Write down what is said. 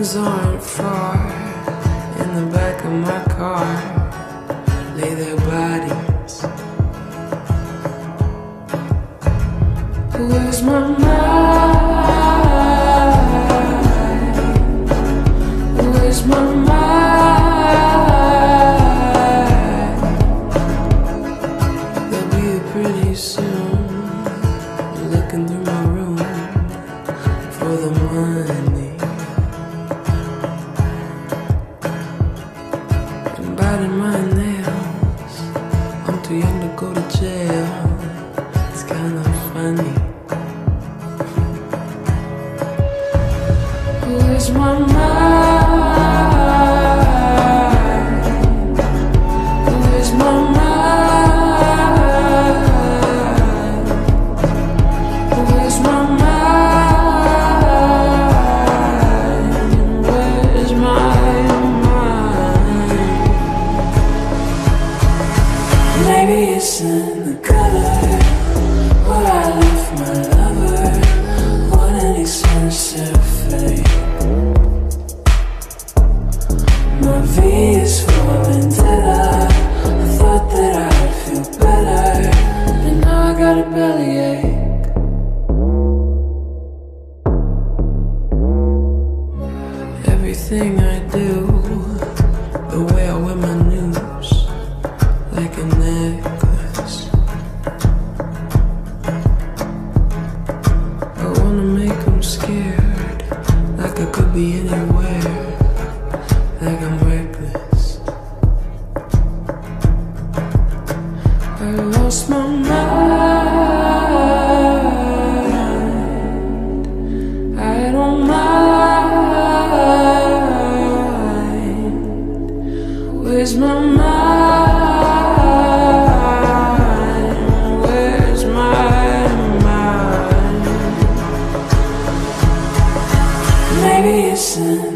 Friends aren't far. In the back of my car lay their bodies. Where's my mind? Where's my mind? They'll be here pretty soon, looking through my room for the money. And biting my nails, I'm too young to go to jail. It's kinda funny. Where's my mind? Where's my mind? Where's my mind? Where's my mind? Maybe it's in the color where I left my lover. What an expensive fate. My V is for vendetta. I thought that I'd feel better, and now I got a bellyache. Everything I do, the way I wear my news, like a necklace. I wanna make them scared, like I could be anywhere, like I'm reckless. I lost my mind. I don't mind. Where's my mind? Where's my mind? Maybe it's in